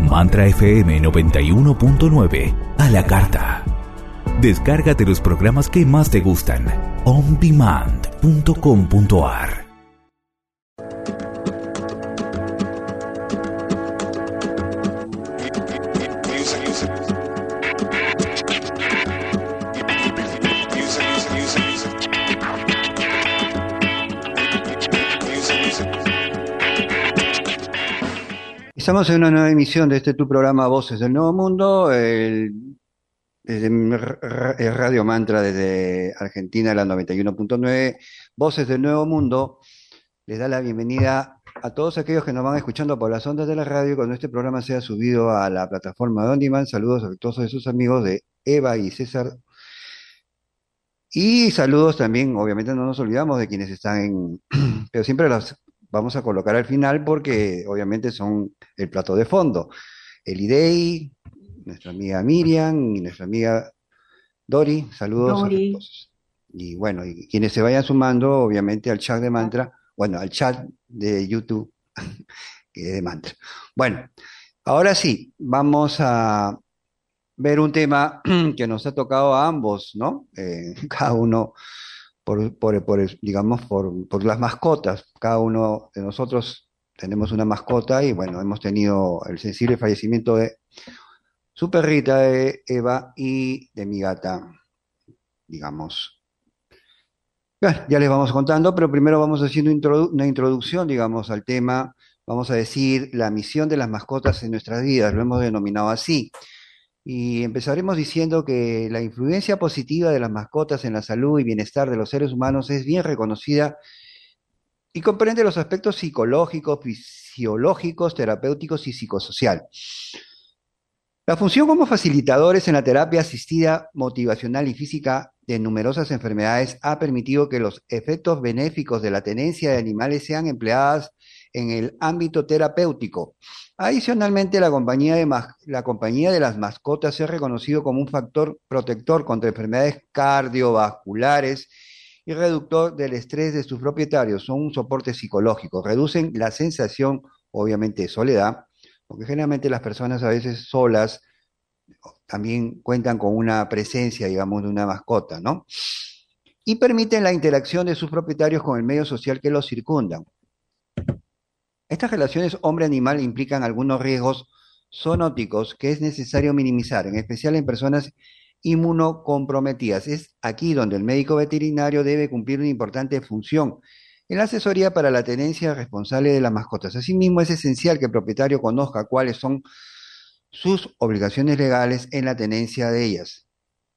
Mantra FM 91.9 a la carta. Descárgate los programas que más te gustan. ondemand.com.ar. Estamos en una nueva emisión de tu programa Voces del Nuevo Mundo, desde Radio Mantra, desde Argentina, la 91.9. Voces del Nuevo Mundo les da la bienvenida a todos aquellos que nos van escuchando por las ondas de la radio cuando este programa sea subido a la plataforma de On Demand. Saludos afectuosos de sus amigos de Eva y César. Y saludos también, obviamente no nos olvidamos de quienes están pero siempre los vamos a colocar al final porque obviamente son el plato de fondo. El IDEI, nuestra amiga Miriam y nuestra amiga Dori, saludos afectuosos. Y bueno, y quienes se vayan sumando obviamente al chat de Mantra, bueno, al chat de YouTube, que es de Mantra. Bueno, ahora sí, vamos a ver un tema que nos ha tocado a ambos, ¿no? Cada uno digamos, por las mascotas. Cada uno de nosotros tenemos una mascota y bueno, hemos tenido el sensible fallecimiento de su perrita, de Eva, y de mi gata, digamos. Bueno, ya les vamos contando, pero primero vamos haciendo una introducción, digamos, al tema. Vamos a decir la misión de las mascotas en nuestras vidas, lo hemos denominado así. Y empezaremos diciendo que la influencia positiva de las mascotas en la salud y bienestar de los seres humanos es bien reconocida y comprende los aspectos psicológicos, fisiológicos, terapéuticos y psicosocial. La función como facilitadores en la terapia asistida motivacional y física de numerosas enfermedades ha permitido que los efectos benéficos de la tenencia de animales sean empleadas en el ámbito terapéutico. Adicionalmente, la compañía de las mascotas se ha reconocido como un factor protector contra enfermedades cardiovasculares y reductor del estrés de sus propietarios. Son un soporte psicológico, reducen la sensación, obviamente, de soledad, porque generalmente las personas a veces solas también cuentan con una presencia, digamos, de una mascota, ¿no? Y permiten la interacción de sus propietarios con el medio social que los circundan. Estas relaciones hombre-animal implican algunos riesgos zoonóticos que es necesario minimizar, en especial en personas inmunocomprometidas. Es aquí donde el médico veterinario debe cumplir una importante función en la asesoría para la tenencia responsable de las mascotas. Asimismo, es esencial que el propietario conozca cuáles son sus obligaciones legales en la tenencia de ellas.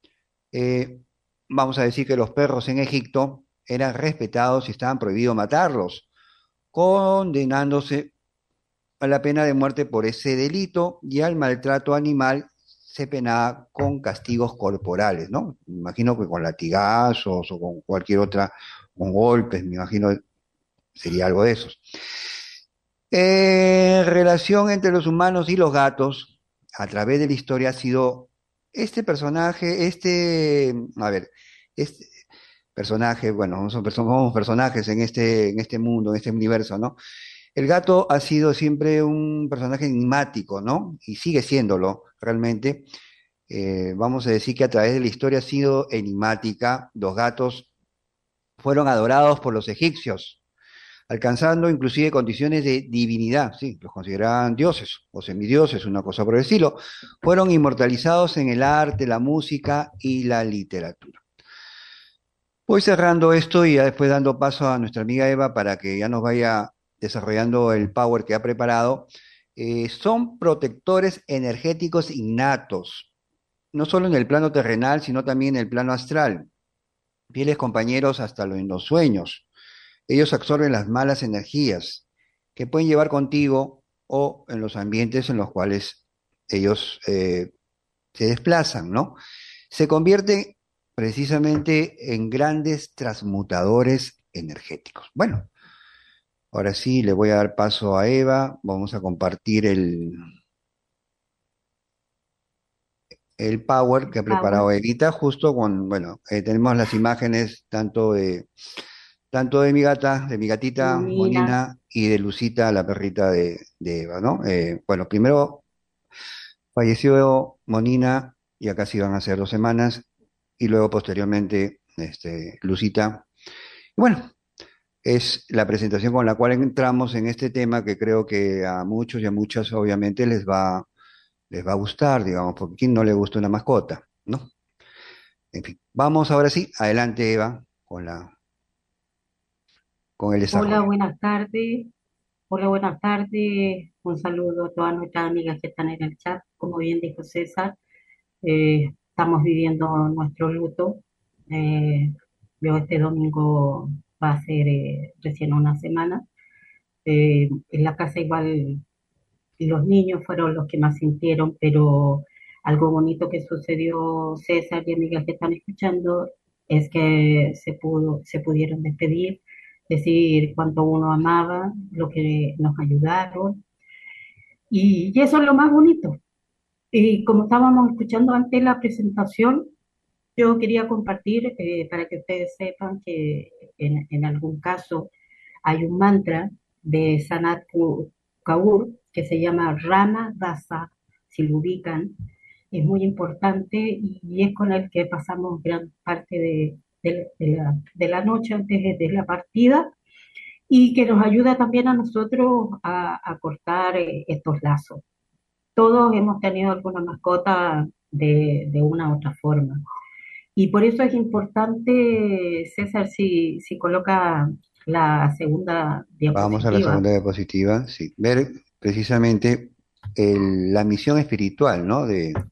Vamos a decir que los perros en Egipto eran respetados y estaban prohibidos matarlos, condenándose a la pena de muerte por ese delito, y al maltrato animal se penaba con castigos corporales, ¿no? Me imagino que con latigazos o con cualquier otra, con golpes, me imagino sería algo de esos. Relación entre los humanos y los gatos, a través de la historia ha sido este personaje, este personaje, bueno, somos personajes en este mundo, en este universo, ¿no? El gato ha sido siempre un personaje enigmático, ¿no? Y sigue siéndolo, realmente. Vamos a decir que a través de la historia ha sido enigmática. Los gatos fueron adorados por los egipcios, alcanzando inclusive condiciones de divinidad, sí, los consideraban dioses o semidioses, una cosa por el estilo. Fueron inmortalizados en el arte, la música y la literatura. Voy cerrando esto y ya después dando paso a nuestra amiga Eva para que ya nos vaya desarrollando el power que ha preparado. Son protectores energéticos innatos, no solo en el plano terrenal, sino también en el plano astral. Fieles compañeros hasta en los sueños. Ellos absorben las malas energías que pueden llevar contigo o en los ambientes en los cuales ellos se desplazan, ¿no? Se convierten precisamente en grandes transmutadores energéticos. Bueno, ahora sí le voy a dar paso a Eva. Vamos a compartir el power que ha preparado Evita, justo con, bueno, tenemos las imágenes tanto de mi gata, de mi gatita Divina. Monina, y de Lucita, la perrita de Eva, ¿no? Bueno, primero Falleció Monina, ya casi van a ser 2 semanas, y luego posteriormente Lucita. Y bueno, es la presentación con la cual entramos en este tema que creo que a muchos y a muchas obviamente les va a gustar, digamos, porque ¿quién no le gusta una mascota, no? En fin, vamos ahora sí, adelante Eva, con el Hola, desarrollo. buenas tardes. Hola, buenas tardes. Un saludo a todas nuestras amigas que están en el chat. Como bien dijo César, estamos viviendo nuestro luto. Eh, yo este domingo va a ser recién una semana. En la casa igual los niños fueron los que más sintieron, pero algo bonito que sucedió, César y amigas que están escuchando, es que se pudieron despedir, decir cuánto uno amaba, lo que nos ayudaron, y eso es lo más bonito. Y como estábamos escuchando antes la presentación, yo quería compartir para que ustedes sepan que en algún caso hay un mantra de Sanat Kaur que se llama Rama Dasa, si lo ubican, es muy importante y es con el que pasamos gran parte de la noche antes de la partida y que nos ayuda también a nosotros a cortar estos lazos. Todos hemos tenido alguna mascota de una u otra forma. Y por eso es importante, César, si coloca la segunda Vamos a la diapositiva. segunda diapositiva, sí, ver precisamente la misión espiritual, ¿no? De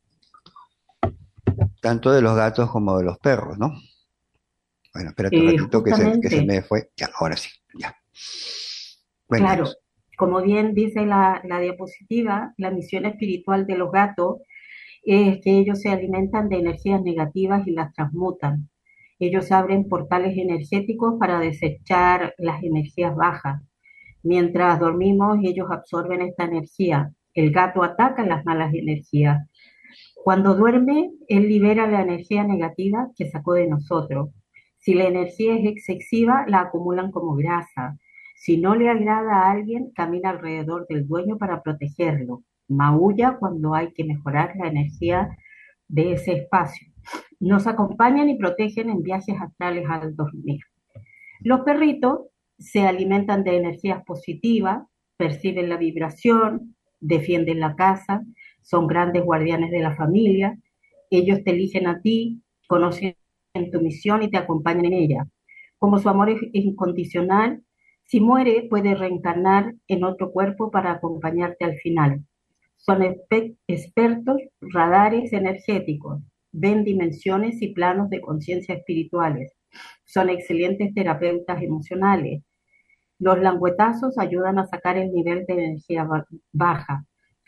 tanto de los gatos como de los perros, ¿no? Bueno, espérate un ratito que se Justamente, me fue. Ya, ahora sí, ya. claro, Cuéntanos. como bien dice la diapositiva, la misión espiritual de los gatos es que ellos se alimentan de energías negativas y las transmutan. Ellos abren portales energéticos para desechar las energías bajas. Mientras dormimos, ellos absorben esta energía. El gato ataca las malas energías. Cuando duerme, él libera la energía negativa que sacó de nosotros. Si la energía es excesiva, la acumulan como grasa. Si no le agrada a alguien, camina alrededor del dueño para protegerlo. Maulla cuando hay que mejorar la energía de ese espacio. Nos acompañan y protegen en viajes astrales al dormir. Los perritos se alimentan de energías positivas, perciben la vibración, defienden la casa, son grandes guardianes de la familia. Ellos te eligen a ti, conocen tu misión y te acompañan en ella. Como su amor es incondicional, si muere puede reencarnar en otro cuerpo para acompañarte al final. Son expertos radares energéticos, ven dimensiones y planos de conciencia espirituales. Son excelentes terapeutas emocionales. Los languetazos ayudan a sacar el nivel de energía baja.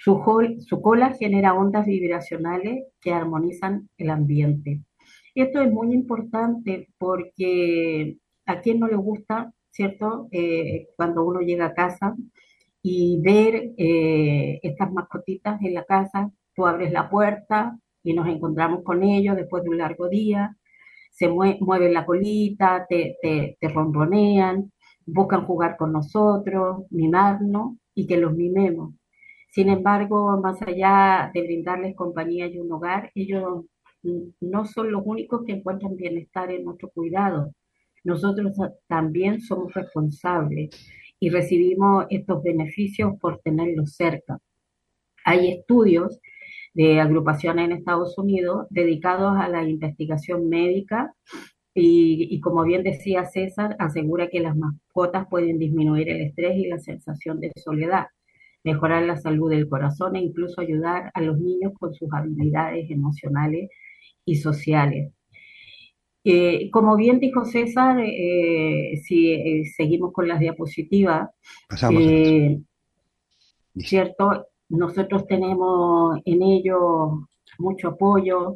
Su cola genera ondas vibracionales que armonizan el ambiente. Esto es muy importante porque a quien no le gusta, ¿cierto? Cuando uno llega a casa y ver estas mascotitas en la casa, tú abres la puerta y nos encontramos con ellos después de un largo día, mueven la colita, te ronronean, buscan jugar con nosotros, mimarnos y que los mimemos. Sin embargo, más allá de brindarles compañía y un hogar, ellos no son los únicos que encuentran bienestar en nuestro cuidado. Nosotros también somos responsables y recibimos estos beneficios por tenerlos cerca. Hay estudios de agrupaciones en Estados Unidos dedicados a la investigación médica y como bien decía César, asegura que las mascotas pueden disminuir el estrés y la sensación de soledad, mejorar la salud del corazón e incluso ayudar a los niños con sus habilidades emocionales y sociales. Como bien dijo César, si seguimos con las diapositivas, Pasamos a eso. eh, Listo. ¿cierto? Nosotros tenemos en ello mucho apoyo,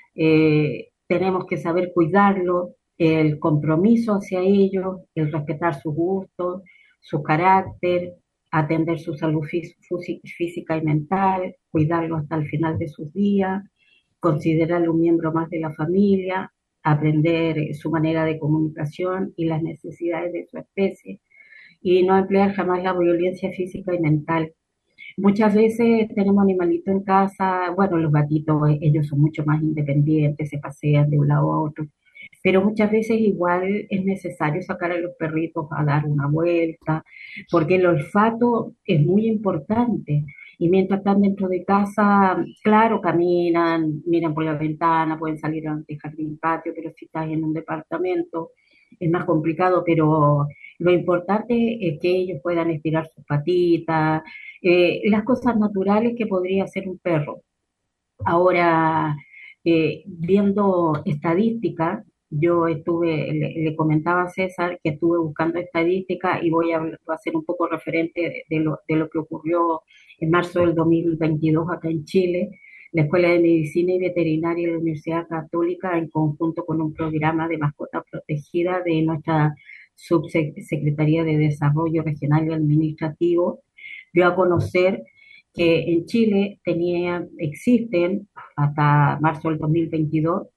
tenemos que saber cuidarlo, el compromiso hacia ellos, el respetar sus gustos, su carácter, atender su salud física y mental, cuidarlo hasta el final de sus días, considerarlo un miembro más de la familia, aprender su manera de comunicación y las necesidades de su especie y no emplear jamás la violencia física y mental. Muchas veces tenemos animalitos en casa, bueno, los gatitos, ellos son mucho más independientes, se pasean de un lado a otro, pero muchas veces igual es necesario sacar a los perritos a dar una vuelta, porque el olfato es muy importante. Y mientras están dentro de casa, claro, caminan, miran por la ventana, pueden salir al jardín, patio, pero si estás en un departamento es más complicado, pero lo importante es que ellos puedan estirar sus patitas, las cosas naturales que podría hacer un perro. Ahora, viendo estadísticas, yo le comentaba a César que estuve buscando estadísticas y voy a hacer un poco referente de lo que ocurrió en marzo del 2022 acá en Chile. La Escuela de Medicina y Veterinaria de la Universidad Católica, en conjunto con un programa de mascotas protegidas de nuestra Subsecretaría de Desarrollo Regional y Administrativo, dio a conocer que en Chile existen hasta marzo del 2022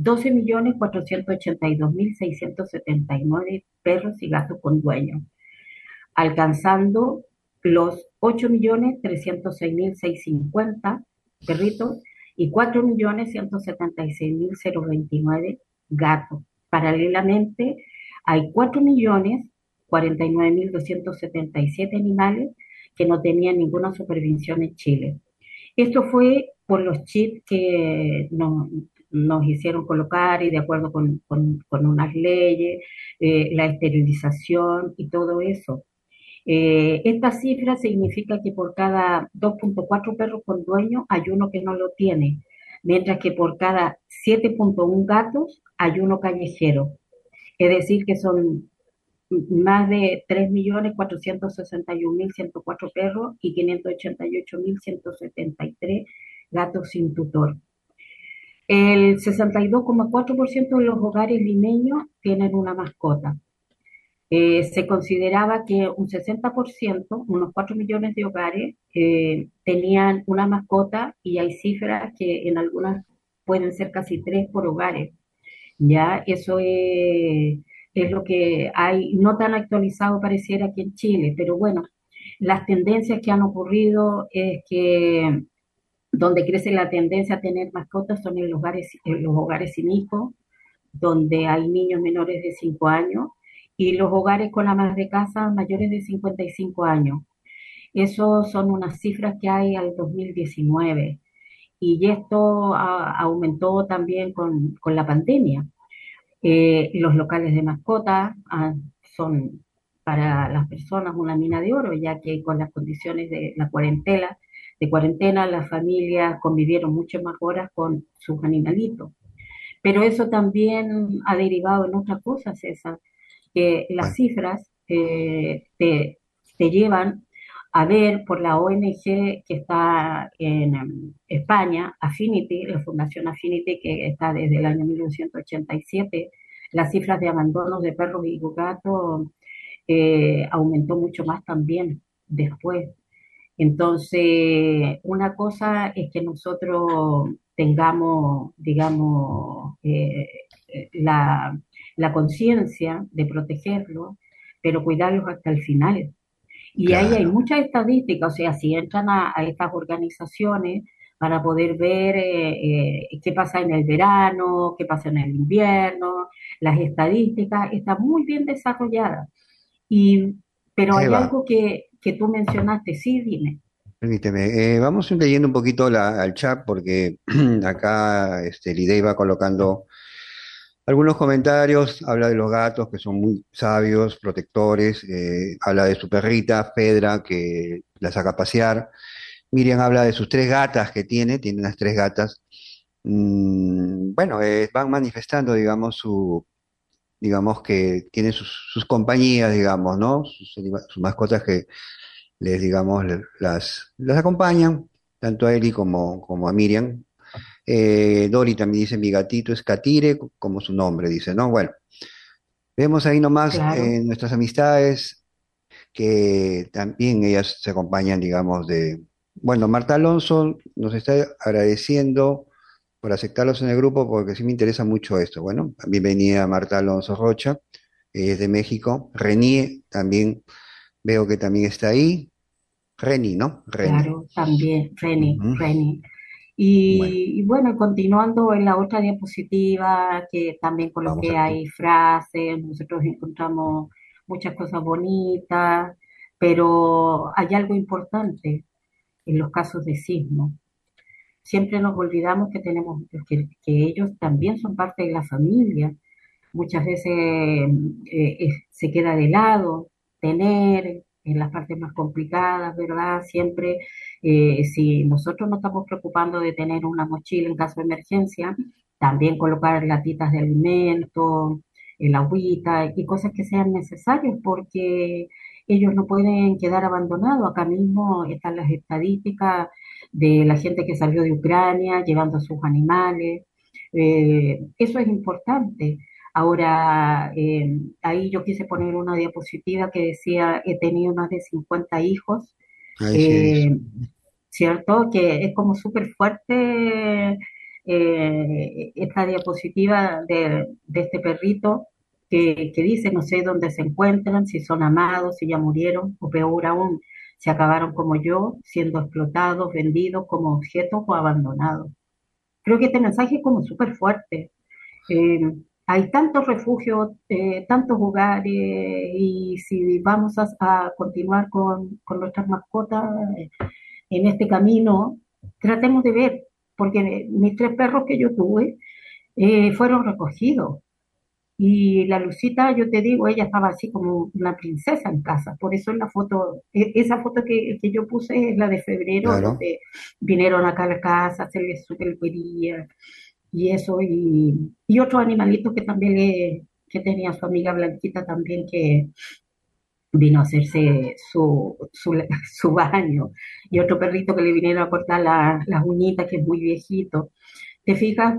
12.482.679 perros y gatos con dueño, alcanzando los 8.306.650 perritos y 4.176.029 gatos. Paralelamente, hay 4.049.277 animales que no tenían ninguna supervisión en Chile. Esto fue por los chips que nos hicieron colocar y de acuerdo con unas leyes, la esterilización y todo eso. Esta cifra significa que por cada 2.4 perros con dueño hay uno que no lo tiene, mientras que por cada 7.1 gatos hay uno callejero. Es decir, que son más de 3.461.104 perros y 588.173 gatos sin tutor. El 62,4% de los hogares limeños tienen una mascota. Se consideraba que un 60%, unos 4 millones de hogares, tenían una mascota y hay cifras que en algunas pueden ser casi 3 por hogares. Ya, eso es lo que hay, no tan actualizado pareciera aquí en Chile, pero bueno, las tendencias que han ocurrido es que donde crece la tendencia a tener mascotas son en los hogares sin hijos, donde hay niños menores de 5 años, y los hogares con amas de casa mayores de 55 años. Esos son unas cifras que hay al 2019 y esto aumentó también con la pandemia. Los locales de mascotas son para las personas una mina de oro, ya que con las condiciones de la cuarentena, las familias convivieron muchas más horas con sus animalitos. Pero eso también ha derivado en otras cosas, César, que las Bueno, cifras te llevan a ver por la ONG que está en España, Affinity, la Fundación Affinity, que está desde el año 1987, las cifras de abandonos de perros y gatos aumentó mucho más también después. Entonces, una cosa es que nosotros tengamos, digamos, la conciencia de protegerlos, pero cuidarlos hasta el final. Y ahí hay claro. muchas estadísticas, o sea, si entran a estas organizaciones para poder ver qué pasa en el verano, qué pasa en el invierno, las estadísticas están muy bien desarrolladas. Y, pero hay Eva, algo que tú mencionaste, sí, dime. permíteme, vamos leyendo un poquito al chat porque acá Lidey va colocando algunos comentarios, habla de los gatos que son muy sabios, protectores, habla de su perrita, Fedra, que la saca a pasear. Miriam habla de sus tres gatas que tiene unas tres gatas. Bueno, van manifestando, digamos, digamos que tienen sus compañías, digamos, ¿no? Sus mascotas que digamos, las acompañan, tanto a Eli como a Miriam. Dori también dice, mi gatito es Catire, como su nombre, dice, ¿no? Bueno, vemos ahí nomás Claro. nuestras amistades, que también ellas se acompañan, digamos, Bueno, Marta Alonso nos está agradeciendo por aceptarlos en el grupo, porque sí me interesa mucho esto. Bueno, bienvenida Marta Alonso Rocha, es de México. Renier también veo que también está ahí. Reni, ¿no? Reni. Claro, también, Reni, Ujú. Reni. Bueno, Y bueno, continuando en la otra diapositiva, que también vamos coloqué aquí. ahí frases, nosotros encontramos muchas cosas bonitas, pero hay algo importante en los casos de sismo. Siempre nos olvidamos que tenemos, que ellos también son parte de la familia. Muchas veces se queda de lado tener en las partes más complicadas, ¿verdad? Siempre, si nosotros nos estamos preocupando de tener una mochila en caso de emergencia, también colocar latitas de alimento, el agüita y cosas que sean necesarias, porque ellos no pueden quedar abandonados. Acá mismo están las estadísticas de la gente que salió de Ucrania llevando a sus animales. Eso es importante. Ahora, ahí yo quise poner una diapositiva que decía, he tenido más de 50 hijos, Ahí sí es. eh, ¿cierto? Que es como súper fuerte esta diapositiva de este perrito que dice, no sé dónde se encuentran, si son amados, si ya murieron, o peor aún, si acabaron como yo, siendo explotados, vendidos como objetos o abandonados. Creo que este mensaje es como súper fuerte. Eh, Hay tantos refugios, tantos hogares, y si vamos a continuar con nuestras mascotas en este camino, tratemos de ver, porque mis tres perros que yo tuve fueron recogidos. Y la Lucita, yo te digo, ella estaba así como una princesa en casa. Por eso en la foto, esa foto que yo puse es la de febrero, Claro. donde vinieron acá a la casa a hacerle su peluquería y eso, y otros animalitos que también que tenía su amiga Blanquita también, que vino a hacerse su baño, y otro perrito que le vinieron a cortar las uñitas, que es muy viejito. ¿Te fijas?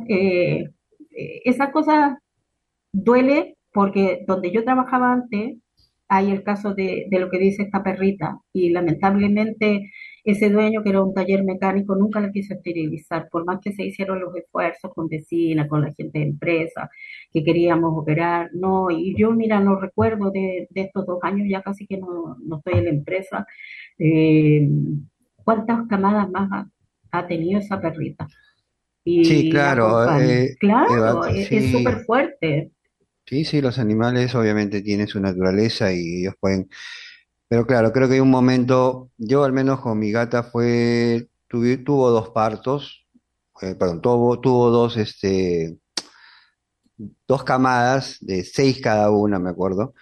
Esas cosas duele porque donde yo trabajaba antes hay el caso de lo que dice esta perrita, y lamentablemente ese dueño, que era un taller mecánico, nunca la quiso esterilizar, por más que se hicieron los esfuerzos con vecinas, con la gente de empresa, que queríamos operar, no, y yo mira, no recuerdo de estos 2 años, ya casi que no estoy en la empresa, eh, cuántas camadas más ha tenido esa perrita, Sí, y la claro, acompaña. Eva, Claro, es sí, súper fuerte. sí, sí, los animales obviamente tienen su naturaleza y ellos pueden, pero claro, creo que hay un momento, yo al menos con mi gata tuvo dos partos, perdón, tuvo dos, dos camadas de 6 cada una, me acuerdo,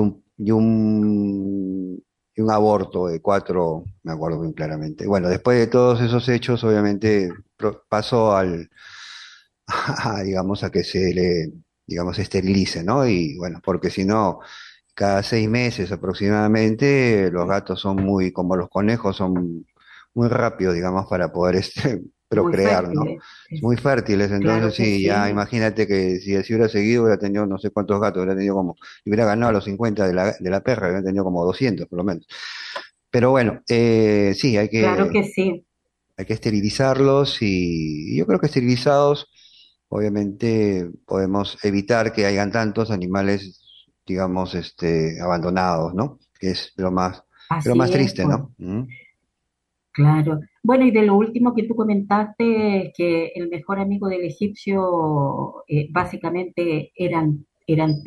y un aborto de 4, me acuerdo bien claramente. Bueno, después de todos esos hechos, obviamente pasó digamos, a que digamos, esterilice, ¿no? Y bueno, porque si no, cada 6 meses aproximadamente, los gatos son muy, como los conejos, son muy rápidos, digamos, para poder Muy procrear, ¿no? fértiles. Muy fértiles, Claro entonces que sí, ya sí. imagínate que si así hubiera seguido, hubiera tenido no sé cuántos gatos, hubiera tenido como, hubiera ganado a los 50 de la perra, hubiera tenido como 200 por lo menos. Pero bueno, sí, Claro que sí. hay que esterilizarlos y yo creo que esterilizados, obviamente podemos evitar que hayan tantos animales, digamos, abandonados, ¿no? Que es lo más Así es, triste, pues. ¿no? ¿Mm? Claro. Bueno, y de lo último que tú comentaste, que el mejor amigo del egipcio básicamente eran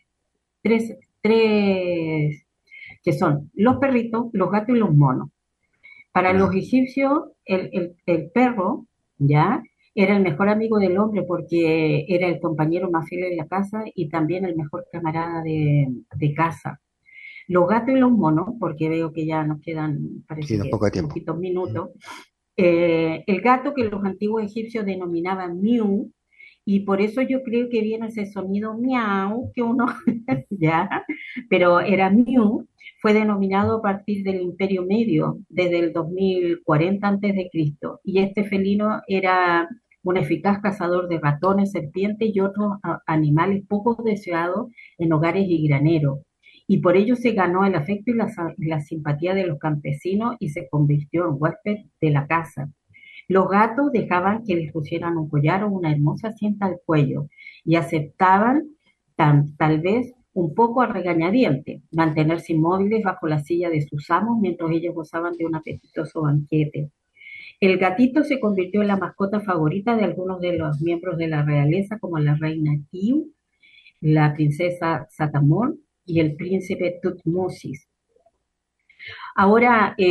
tres, que son los perritos, los gatos y los monos. Para los Ah, egipcios, el perro, ¿ya? Era el mejor amigo del hombre, porque era el compañero más fiel de la casa y también el mejor camarada de casa. Los gatos y los monos, porque veo que ya nos quedan, sí, parece no que poco tiempo. poquitos Mm. minutos. El gato, que los antiguos egipcios denominaban Miu, y por eso yo creo que viene ese sonido miau que uno ya, pero era Miu, fue denominado a partir del Imperio Medio, desde el 2040 antes de Cristo, y este felino era un eficaz cazador de ratones, serpientes y otros animales poco deseados en hogares y graneros. Y por ello se ganó el afecto y la simpatía de los campesinos y se convirtió en huésped de la casa. Los gatos dejaban que les pusieran un collar o una hermosa cinta al cuello, y aceptaban tal vez un poco a regañadientes, mantenerse inmóviles bajo la silla de sus amos mientras ellos gozaban de un apetitoso banquete. El gatito se convirtió en la mascota favorita de algunos de los miembros de la realeza, como la reina Tiu, la princesa Satamón y el príncipe Tutmosis. Ahora,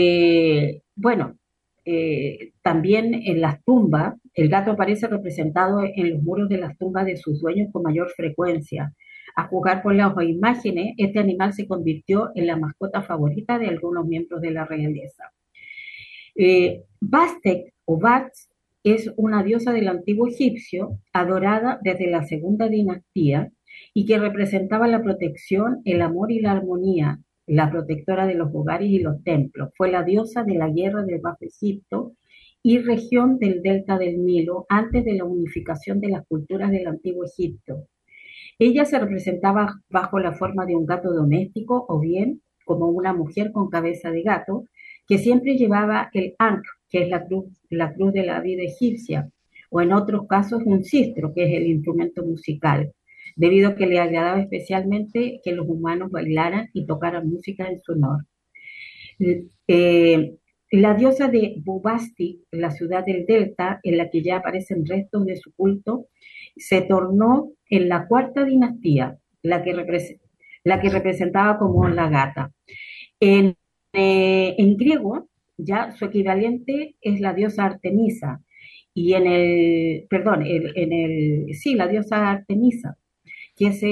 también en las tumbas, el gato aparece representado en los muros de las tumbas de sus dueños con mayor frecuencia. A juzgar por las imágenes, este animal se convirtió en la mascota favorita de algunos miembros de la realeza. Bastet o Bats es una diosa del antiguo egipcio, adorada desde la segunda dinastía y que representaba la protección, el amor y la armonía, la protectora de los hogares y los templos. Fue la diosa de la guerra del Bajo Egipto y región del delta del Nilo antes de la unificación de las culturas del antiguo Egipto. Ella se representaba bajo la forma de un gato doméstico o bien como una mujer con cabeza de gato que siempre llevaba el ankh, que es la cruz de la vida egipcia, o en otros casos un sistro, que es el instrumento musical, debido a que le agradaba especialmente que los humanos bailaran y tocaran música en su honor. La diosa de Bubastis, la ciudad del delta, en la que ya aparecen restos de su culto, se tornó en la cuarta dinastía, la que representaba como la gata. En griego, ya su equivalente es la diosa Artemisa, y la diosa Artemisa, que es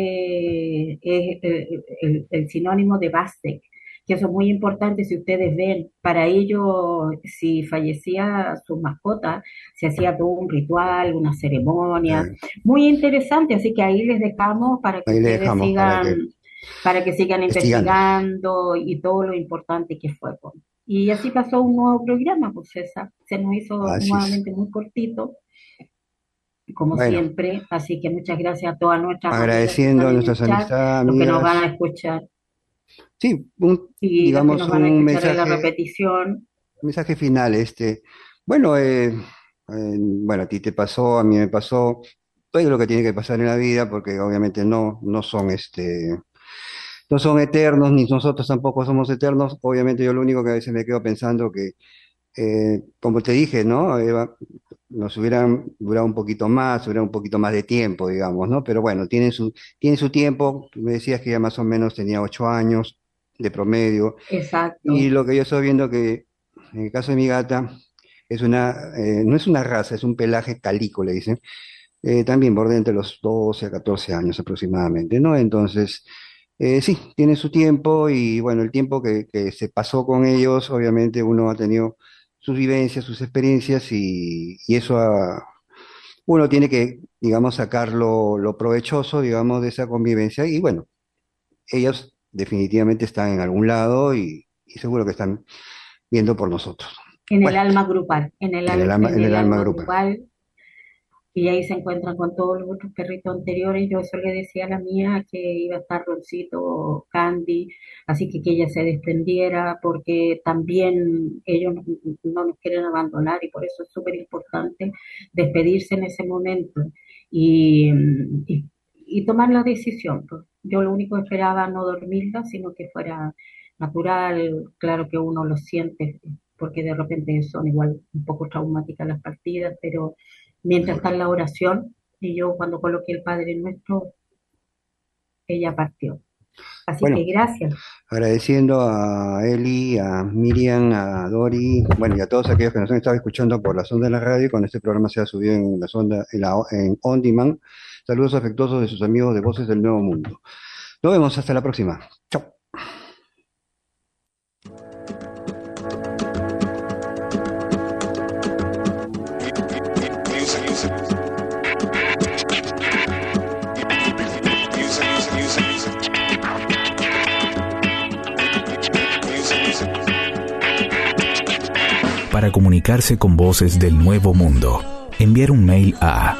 el sinónimo de Bastet, que eso es muy importante. Si ustedes ven, para ello, si fallecía su mascota, se hacía todo un ritual, una ceremonia, muy interesante, así que ahí les dejamos para que ustedes sigan investigando y todo lo importante que fue. Y así pasó un nuevo programa, pues César, se nos hizo nuevamente muy cortito, como siempre, así que muchas gracias a todas nuestras agradeciendo a nuestras amistades, los que nos van a escuchar. Sí, digamos los que nos van a escuchar mensaje, en la repetición. Mensaje final, a ti te pasó, a mí me pasó, todo lo que tiene que pasar en la vida, porque obviamente no son no son eternos, ni nosotros tampoco somos eternos. Obviamente yo lo único que a veces me quedo pensando que, como te dije, ¿no? Eva, nos hubieran durado un poquito más de tiempo, digamos, ¿no? Pero bueno, tienen su tiempo. Tú me decías que ya más o menos tenía 8 años de promedio. Exacto. Y lo que yo estoy viendo que, en el caso de mi gata, no es una raza, es un pelaje calico, le dicen. También borde entre los 12 a 14 años aproximadamente, ¿no? Entonces, sí, tiene su tiempo y bueno, el tiempo que se pasó con ellos, obviamente uno ha tenido sus vivencias, sus experiencias y eso uno tiene que, digamos, sacar lo provechoso, digamos, de esa convivencia y bueno, ellos definitivamente están en algún lado y seguro que están viendo por nosotros. En el alma grupal, en el alma grupal. Y ahí se encuentran con todos los otros perritos anteriores. Yo eso le decía a la mía que iba a estar Roncito, Candy, así que ella se desprendiera porque también ellos no nos quieren abandonar y por eso es súper importante despedirse en ese momento y tomar la decisión. Pues yo lo único que esperaba no dormirla, sino que fuera natural. Claro que uno lo siente porque de repente son igual un poco traumáticas las partidas, pero mientras está en la oración, y yo cuando coloqué el Padre Nuestro, ella partió. Así que gracias. Agradeciendo a Eli, a Miriam, a Dori, bueno, y a todos aquellos que nos han estado escuchando por las ondas de la radio, cuando este programa se ha subido en las ondas, en On Demand. Saludos afectuosos de sus amigos de Voces del Nuevo Mundo. Nos vemos hasta la próxima. Chao. Para comunicarse con Voces del Nuevo Mundo, enviar un mail a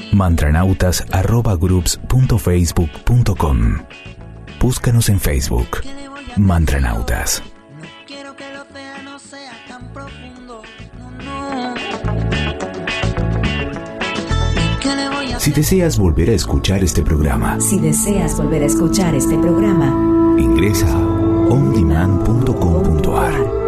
mantranautas@groups.facebook.com. Búscanos en Facebook, Mantranautas. No quiero que el océano sea tan profundo, no. ¿Qué le voy a Si deseas volver a escuchar este programa, ingresa a ondemand.com.ar.